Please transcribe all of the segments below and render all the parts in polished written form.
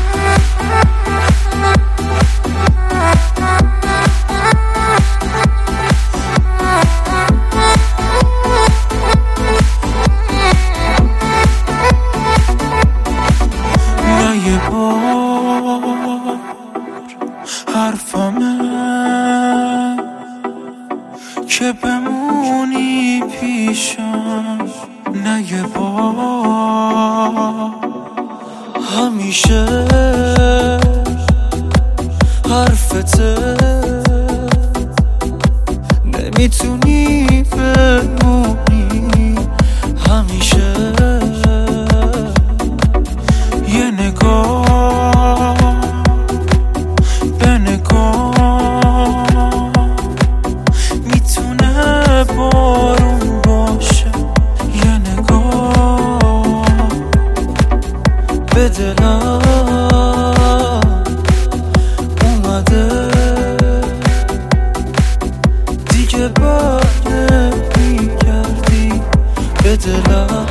حرفمه که بمونی پیشم، نه یه بار. همیشه حرفته نمیتونی بمونی، همیشه یه نگاه به نگاه میتونه بارون باشه، یه نگاه به دلم اومده دیگه بر نمیگردی به دلم.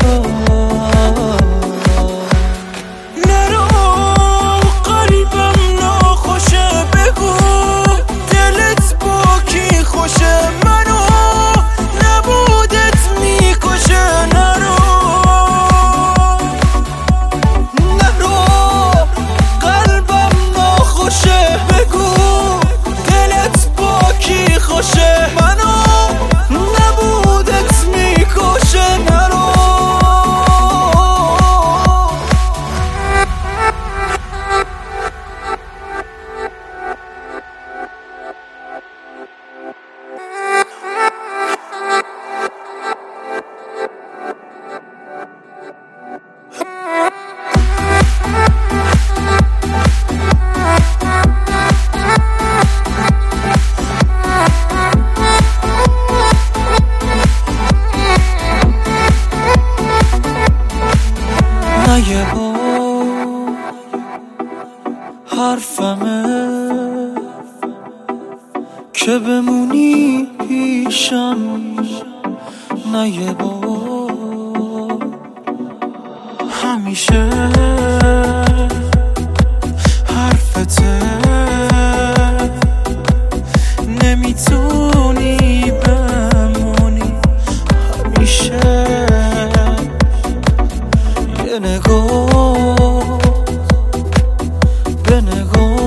یه بار حرفمه که بمونی پیشم، نه یه بار. همیشه حرفته نمیتونی بمونی، همیشه یه نگاه به نگاه